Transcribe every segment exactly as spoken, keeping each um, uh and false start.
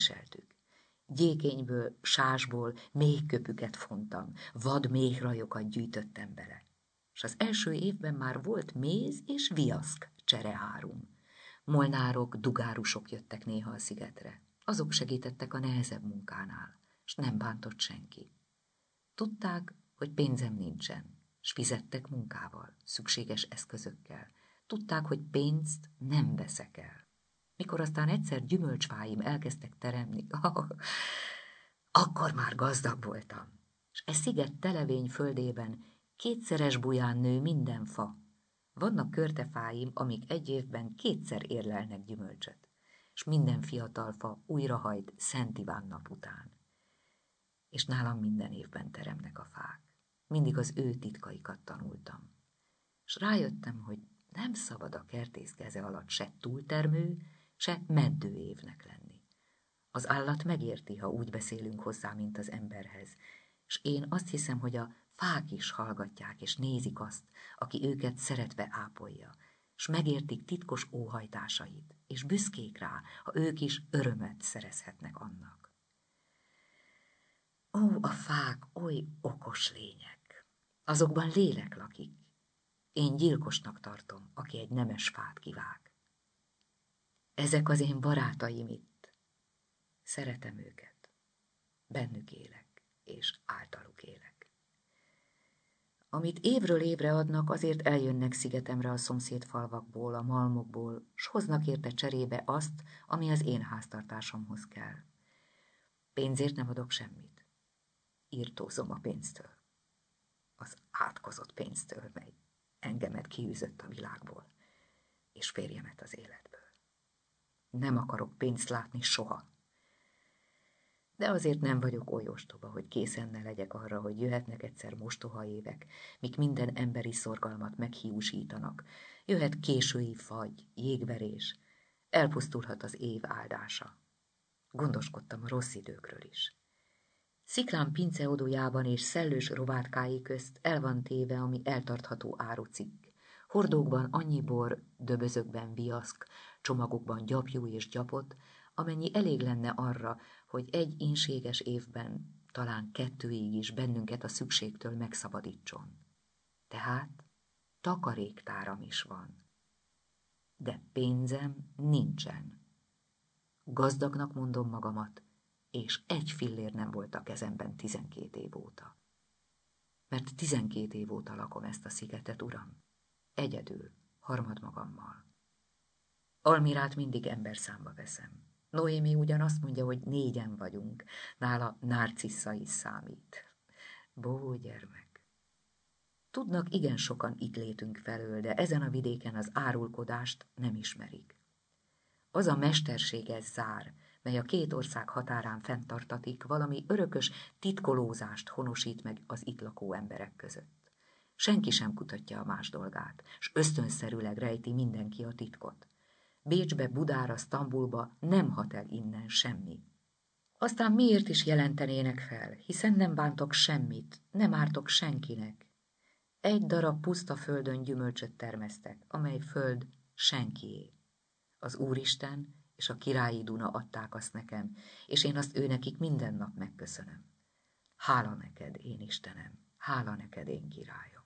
viseltük. Gyékényből, sásból méhköpüket fontam, vad méhrajokat gyűjtöttem bele. És az első évben már volt méz és viaszk csereárum. Molnárok, dugárusok jöttek néha a szigetre. Azok segítettek a nehezebb munkánál, s nem bántott senki. Tudták, hogy pénzem nincsen, s fizettek munkával, szükséges eszközökkel. Tudták, hogy pénzt nem veszek el. Mikor aztán egyszer gyümölcsfáim elkezdtek teremni, oh, akkor már gazdag voltam. És e sziget televény földében kétszeres buján nő minden fa. Vannak körtefáim, amik egy évben kétszer érlelnek gyümölcsöt, és minden fiatal fa újrahajt Szent Iván nap után. És nálam minden évben teremnek a fák. Mindig az ő titkaikat tanultam. És rájöttem, hogy nem szabad a kertész keze alatt se túltermő, se meddő évnek lenni. Az állat megérti, ha úgy beszélünk hozzá, mint az emberhez, és én azt hiszem, hogy a fák is hallgatják és nézik azt, aki őket szeretve ápolja, és megértik titkos óhajtásait, és büszkék rá, ha ők is örömet szerezhetnek annak. Ó, a fák oly okos lények, azokban lélek lakik. Én gyilkosnak tartom, aki egy nemes fát kivág. Ezek az én barátaim itt. Szeretem őket. Bennük élek, és általuk élek. Amit évről évre adnak, azért eljönnek szigetemre a szomszéd falvakból, a malmokból, s hoznak érte cserébe azt, ami az én háztartásomhoz kell. Pénzért nem adok semmit. Írtózom a pénztől. Az átkozott pénztől, mely engemet kiűzött a világból, és férjemet az életből. Nem akarok pénzt látni soha. De azért nem vagyok oly ostoba, hogy készen ne legyek arra, hogy jöhetnek egyszer mostoha évek, mik minden emberi szorgalmat meghiúsítanak. Jöhet késői fagy, jégverés, elpusztulhat az év áldása. Gondoskodtam a rossz időkről is. Sziklán pinceodójában és szellős rovátkái közt el van téve, ami eltartható árucikk. Hordókban annyi bor, döbözökben viaszk, csomagokban gyapjú és gyapot, amennyi elég lenne arra, hogy egy ínséges évben, talán kettőig is bennünket a szükségtől megszabadítson. Tehát takaréktáram is van. De pénzem nincsen. Gazdagnak mondom magamat, és egy fillér nem volt a kezemben tizenkét év óta. Mert tizenkét év óta lakom ezt a szigetet, uram. Egyedül, harmad magammal. Almirát mindig emberszámba veszem. Noémi ugyan azt mondja, hogy négyen vagyunk, nála Narcissa is számít. Bó, gyermek! Tudnak igen sokan itt létünk felől, de ezen a vidéken az árulkodást nem ismerik. Az a mesterséges zár, mely a két ország határán fenntartatik, valami örökös titkolózást honosít meg az itt lakó emberek között. Senki sem kutatja a más dolgát, s ösztönszerűleg rejti mindenki a titkot. Bécsbe, Budára, Sztambulba nem hat el innen semmi. Aztán miért is jelentenének fel, hiszen nem bántok semmit, nem ártok senkinek. Egy darab puszta földön gyümölcsöt termesztek, amely föld senkié. Az Úristen és a királyi Duna adták azt nekem, és én azt őnekik minden nap megköszönöm. Hála neked, én Istenem, hála neked, én királyom.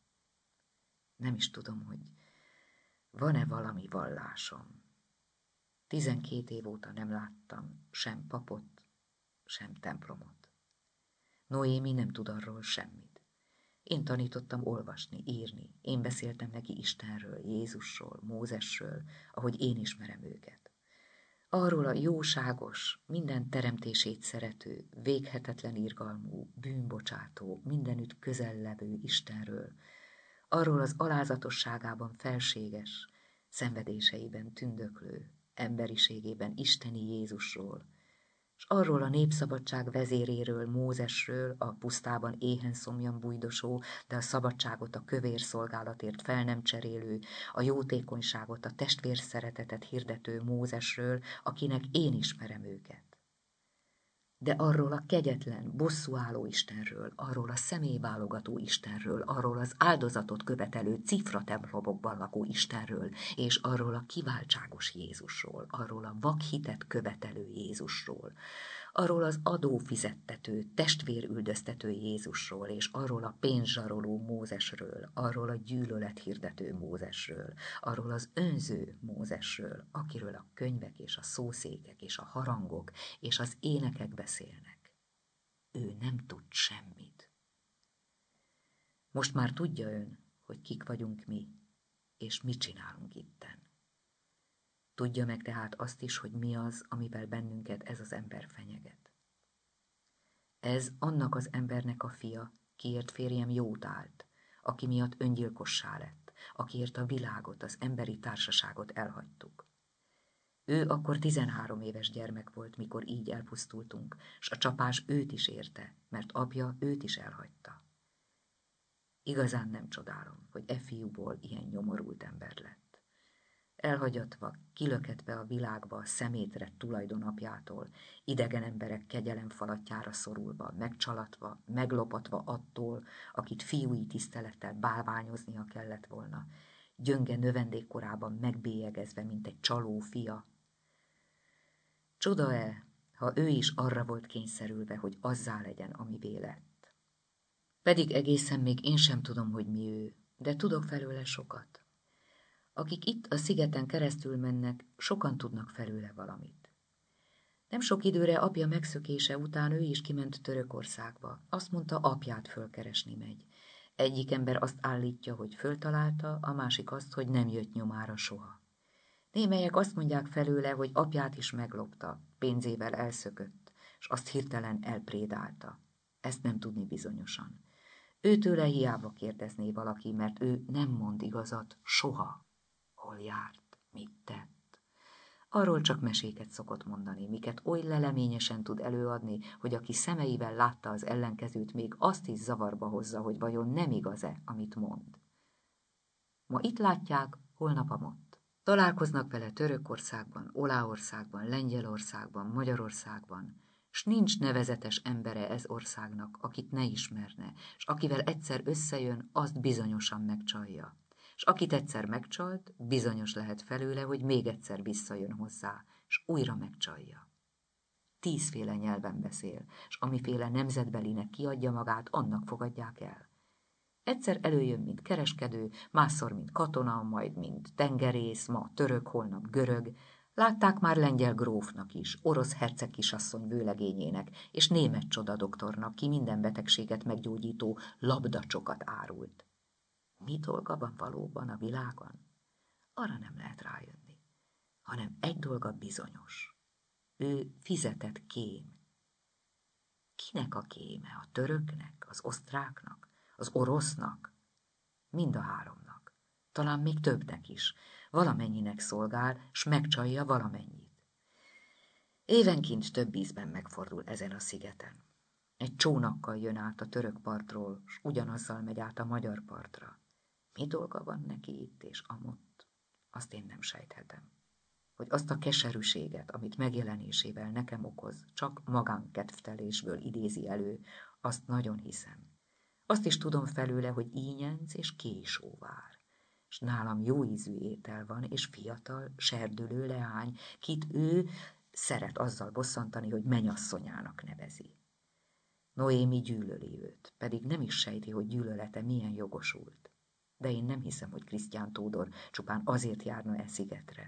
Nem is tudom, hogy van-e valami vallásom. Tizenkét év óta nem láttam sem papot, sem templomot. Noémi nem tud arról semmit. Én tanítottam olvasni, írni, én beszéltem neki Istenről, Jézusról, Mózesről, ahogy én ismerem őket. Arról a jóságos, minden teremtését szerető, véghetetlen irgalmú, bűnbocsátó, mindenütt közellevő Istenről, arról az alázatosságában felséges, szenvedéseiben tündöklő, emberiségében isteni Jézusról, s arról a népszabadság vezéréről, Mózesről, a pusztában éhen szomjan bújdosó, de a szabadságot a kövér szolgálatért fel nem cserélő, a jótékonyságot, a testvérszeretetet hirdető Mózesről, akinek én ismerem őket. de arról a kegyetlen, bosszúálló Istenről, arról a személyválogató Istenről, arról az áldozatot követelő cifra templomokban lakó Istenről, és arról a kiváltságos Jézusról, arról a vakhitet követelő Jézusról, arról az adófizettető, testvérüldöztető Jézusról, és arról a pénzsaroló Mózesről, arról a gyűlölethirdető Mózesről, arról az önző Mózesről, akiről a könyvek és a szószékek és a harangok és az énekek beszélnek. Ő nem tud semmit. Most már tudja ön, hogy kik vagyunk mi, és mit csinálunk itten. Tudja meg tehát azt is, hogy mi az, amivel bennünket ez az ember fenyeget. Ez annak az embernek a fia, kiért férjem jót állt, aki miatt öngyilkossá lett, akiért a világot, az emberi társaságot elhagytuk. Ő akkor tizenhárom éves gyermek volt, mikor így elpusztultunk, s a csapás őt is érte, mert apja őt is elhagyta. Igazán nem csodálom, hogy e fiúból ilyen nyomorult ember lett. Elhagyatva, kilöketve a világba a szemétre tulajdonapjától, idegen emberek kegyelemfalatjára szorulva, megcsalatva, meglopatva attól, akit fiúi tisztelettel bálványoznia kellett volna, gyönge növendékkorában megbélyegezve, mint egy csaló fia. Csoda-e, ha ő is arra volt kényszerülve, hogy azzá legyen, amivé lett. Pedig egészen még én sem tudom, hogy mi ő, de tudok felőle sokat. Akik itt a szigeten keresztül mennek, sokan tudnak felőle valamit. Nem sok időre apja megszökése után ő is kiment Törökországba. Azt mondta, apját fölkeresni megy. Egyik ember azt állítja, hogy föltalálta, a másik azt, hogy nem jött nyomára soha. Némelyek azt mondják felőle, hogy apját is meglopta, pénzével elszökött, és azt hirtelen elprédálta. Ezt nem tudni bizonyosan. Őtőle hiába kérdezné valaki, mert ő nem mond igazat soha. Hol járt, mit tett. Arról csak meséket szokott mondani, miket oly leleményesen tud előadni, hogy aki szemeivel látta az ellenkezőt, még azt is zavarba hozza, hogy vajon nem igaz-e, amit mond. Ma itt látják, holnap amott. Találkoznak vele Törökországban, Oláországban, Lengyelországban, Magyarországban, s nincs nevezetes embere ez országnak, akit ne ismerne, s akivel egyszer összejön, azt bizonyosan megcsalja. És akit egyszer megcsalt, bizonyos lehet felőle, hogy még egyszer visszajön hozzá, és újra megcsalja. Tízféle nyelven beszél, és amiféle nemzetbelinek kiadja magát, annak fogadják el. Egyszer előjön, mint kereskedő, másszor, mint katona, majd, mint tengerész, ma török, holnap görög. Látták már lengyel grófnak is, orosz herceg kisasszony vőlegényének, és német csodadoktornak, ki minden betegséget meggyógyító labdacsokat árult. Mi dolga van valóban a világon? Arra nem lehet rájönni, hanem egy dolga bizonyos. Ő fizetett kém. Kinek a kéme? A töröknek, az osztráknak, az orosznak? Mind a háromnak. Talán még többnek is. Valamennyinek szolgál, s megcsalja valamennyit. Évenként több ízben megfordul ezen a szigeten. Egy csónakkal jön át a török partról, s ugyanazzal megy át a magyar partra. Mi dolga van neki itt és amott? Azt én nem sejthetem. Hogy azt a keserűséget, amit megjelenésével nekem okoz, csak magánkedvtelésből idézi elő, azt nagyon hiszem. Azt is tudom felőle, hogy ínyenc és késó vár. S nálam jó ízű étel van, és fiatal, serdülő leány, kit ő szeret azzal bosszantani, hogy menyasszonyának nevezi. Noémi gyűlöli őt, pedig nem is sejti, hogy gyűlölete milyen jogosult. De én nem hiszem, hogy Krisztián Tódor csupán azért járna e szigetre.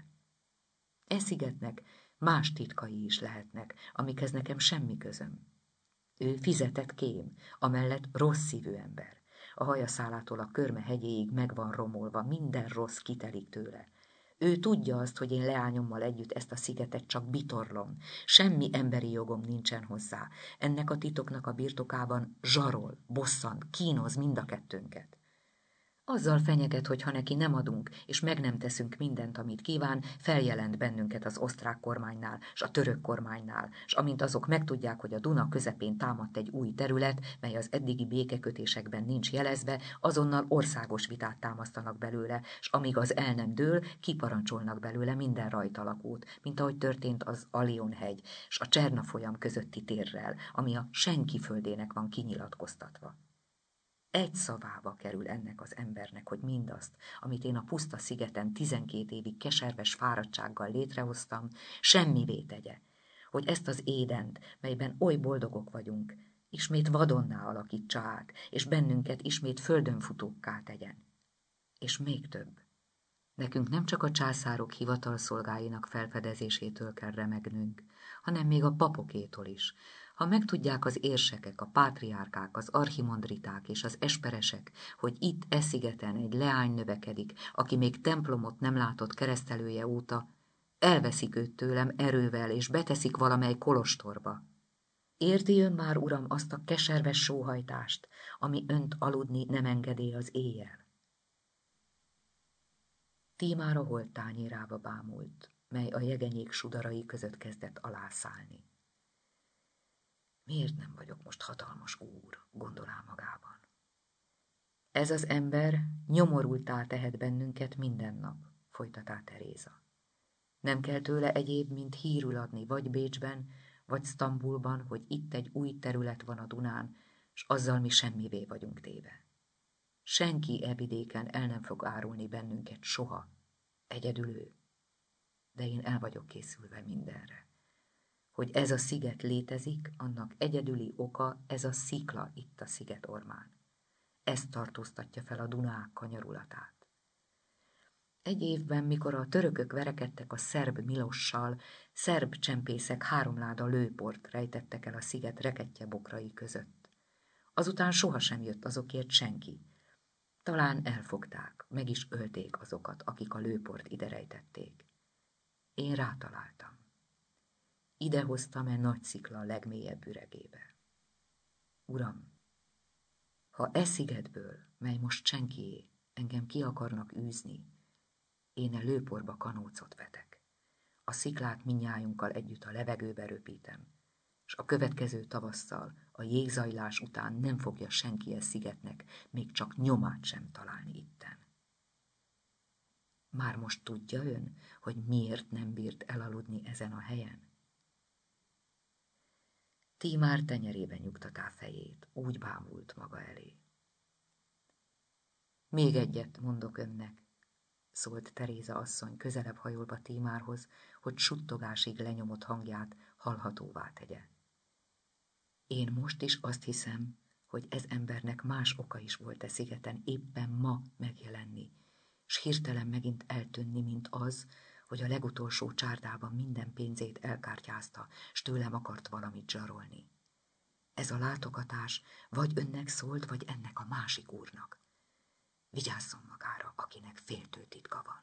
E szigetnek más titkai is lehetnek, amikhez nekem semmi közöm. Ő fizetett kém, amellett rossz szívű ember. A hajaszálától a körme hegyéig meg van romolva, minden rossz kitelik tőle. Ő tudja azt, hogy én leányommal együtt ezt a szigetet csak bitorlom. Semmi emberi jogom nincsen hozzá. Ennek a titoknak a birtokában zsarol, bosszant, kínoz mind a kettőnket. Azzal fenyeget, hogy ha neki nem adunk, és meg nem teszünk mindent, amit kíván, feljelent bennünket az osztrák kormánynál, s a török kormánynál, s amint azok megtudják, hogy a Duna közepén támadt egy új terület, mely az eddigi békekötésekben nincs jelezve, azonnal országos vitát támasztanak belőle, s amíg az el nem dől, kiparancsolnak belőle minden rajtalakót, mint ahogy történt az Alion-hegy, s a Cserna folyam közötti térrel, ami a senki földének van kinyilatkoztatva. Egy szavába kerül ennek az embernek, hogy mindazt, amit én a puszta szigeten tizenkét évig keserves fáradtsággal létrehoztam, semmivé tegye, hogy ezt az Édent, melyben oly boldogok vagyunk, ismét vadonná alakítsa át, és bennünket ismét földönfutókká tegyen. És még több. Nekünk nem csak a császárok hivatalszolgáinak felfedezésétől kell remegnünk, hanem még a papokétól is. Ha megtudják az érsekek, a pátriárkák, az archimandriták és az esperesek, hogy itt e szigeten egy leány növekedik, aki még templomot nem látott keresztelője óta, elveszik őt tőlem erővel, és beteszik valamely kolostorba. Érti ön már, uram, azt a keserves sóhajtást, ami önt aludni nem engedély az éjjel? Tímár a holt tányérába bámult, mely a jegenyék sudarai között kezdett alászállni. Miért nem vagyok most hatalmas úr, gondolál magában. Ez az ember nyomorultá tehet bennünket minden nap, folytatá Teréza. Nem kell tőle egyéb, mint hírül adni, vagy Bécsben, vagy Sztambulban, hogy itt egy új terület van a Dunán, s azzal mi semmivé vagyunk téve. Senki e vidéken el nem fog árulni bennünket soha, egyedül ő. De én el vagyok készülve mindenre. Hogy ez a sziget létezik, annak egyedüli oka ez a szikla itt a sziget ormán. Ez tartóztatja fel a Dunák kanyarulatát. Egy évben, mikor a törökök verekedtek a szerb Milossal, szerb csempészek három láda lőport rejtettek el a sziget rekettye bokrai között. Azután sohasem jött azokért senki. Talán elfogták, meg is ölték azokat, akik a lőport ide rejtették. Én rátaláltam. Ide hoztam-e nagy szikla legmélyebb üregébe. Uram, ha e szigetből, mely most senkié, engem ki akarnak űzni, én e lőporba kanócot vetek. A sziklát mindnyájunkkal együtt a levegőbe röpítem, s a következő tavasszal, a jégzajlás után nem fogja senki e szigetnek még csak nyomát sem találni itten. Már most tudja ön, hogy miért nem bírt elaludni ezen a helyen? Tímár tenyerében nyugtatá fejét, úgy bámult maga elé. Még egyet mondok önnek, szólt Teréza asszony közelebb hajolva Tímárhoz, hogy suttogásig lenyomott hangját hallhatóvá tegye. Én most is azt hiszem, hogy ez embernek más oka is volt e szigeten éppen ma megjelenni, s hirtelen megint eltűnni, mint az, hogy a legutolsó csárdában minden pénzét elkártyázta, s tőlem akart valamit zsarolni. Ez a látogatás vagy önnek szólt, vagy ennek a másik úrnak. Vigyázzon magára, akinek féltő titka van.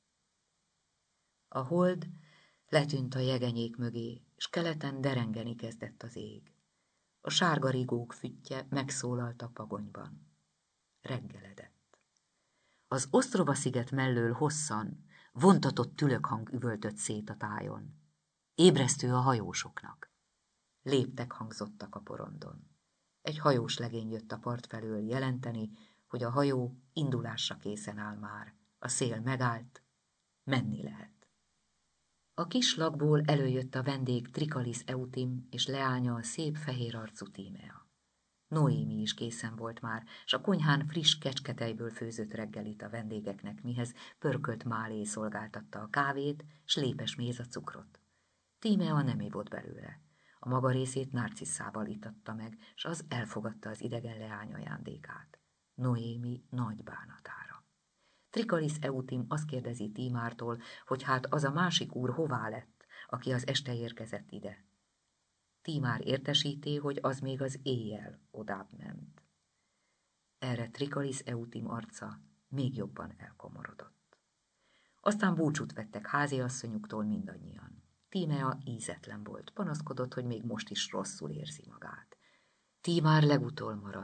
A hold letűnt a jegenyék mögé, s keleten derengeni kezdett az ég. A sárga rigók füttye megszólalt a pagonyban. Reggeledett. Az Osztrova-sziget mellől hosszan, vontatott tülökhang üvöltött szét a tájon. Ébresztő a hajósoknak. Léptek hangzottak a porondon. Egy hajós legény jött a part felől jelenteni, hogy a hajó indulásra készen áll már. A szél megállt, menni lehet. A kis lakból előjött a vendég Trikalis Eutim és leánya a szép fehér arcú Tímea. Noémi is készen volt már, s a konyhán friss kecsketejből főzött reggelit a vendégeknek, mihez pörkölt málé szolgáltatta a kávét, s lépes méz a cukrot. Tímea nem ivott belőle. A maga részét Narcisszával itatta meg, s az elfogadta az idegen leány ajándékát. Noémi nagy bánatára. Trikalis Eutim azt kérdezi Tímártól, hogy hát az a másik úr hová lett, aki az este érkezett ide. Tímár értesíti, hogy az még az éjjel odább ment. Erre Trikalis Eutim arca még jobban elkomorodott. Aztán búcsút vettek háziasszonyuktól mindannyian. Tímea ízetlen volt, panaszkodott, hogy még most is rosszul érzi magát. Tímár legutol maradt,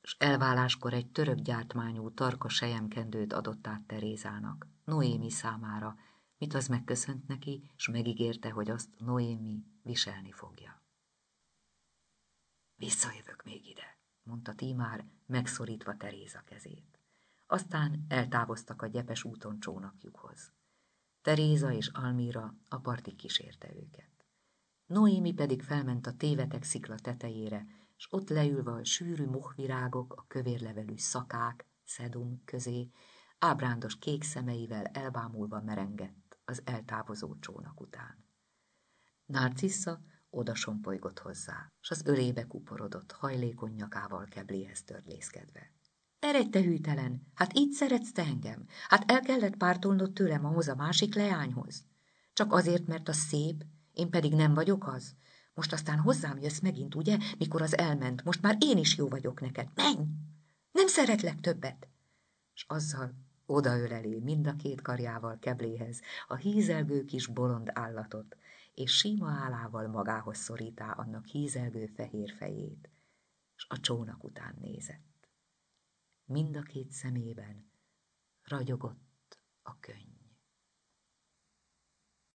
s elváláskor egy török gyártmányú tarka selyemkendőt adott át Terézának, Noémi számára, mit az megköszönt neki, s megígérte, hogy azt Noémi viselni fogja. Visszajövök még ide, mondta Tímár, megszorítva Teréza kezét. Aztán eltávoztak a gyepes úton csónakjukhoz. Teréza és Almira a partig kísérte őket. Noémi pedig felment a tévetek szikla tetejére, s ott leülve a sűrű mohvirágok, a kövérlevelű szakák, szedum közé, ábrándos kék szemeivel elbámulva merengett az eltávozó csónak után. Narcissa odasompolygott hozzá, s az ölébe kuporodott, hajlékony nyakával Kebléhez törlészkedve. Eredj, te hűtelen, hát így szeretsz te engem? Hát el kellett pártolnod tőlem ahhoz a másik leányhoz? Csak azért, mert az szép, én pedig nem vagyok az? Most aztán hozzám jössz megint, ugye, mikor az elment, most már én is jó vagyok neked. Menj! Nem szeretlek többet! S azzal odaöleli mind a két karjával Kebléhez a hízelgő kis bolond állatot, és síma állával magához szorítá annak hízelgő fehér fejét, s a csónak után nézett. Mind a két szemében ragyogott a könny.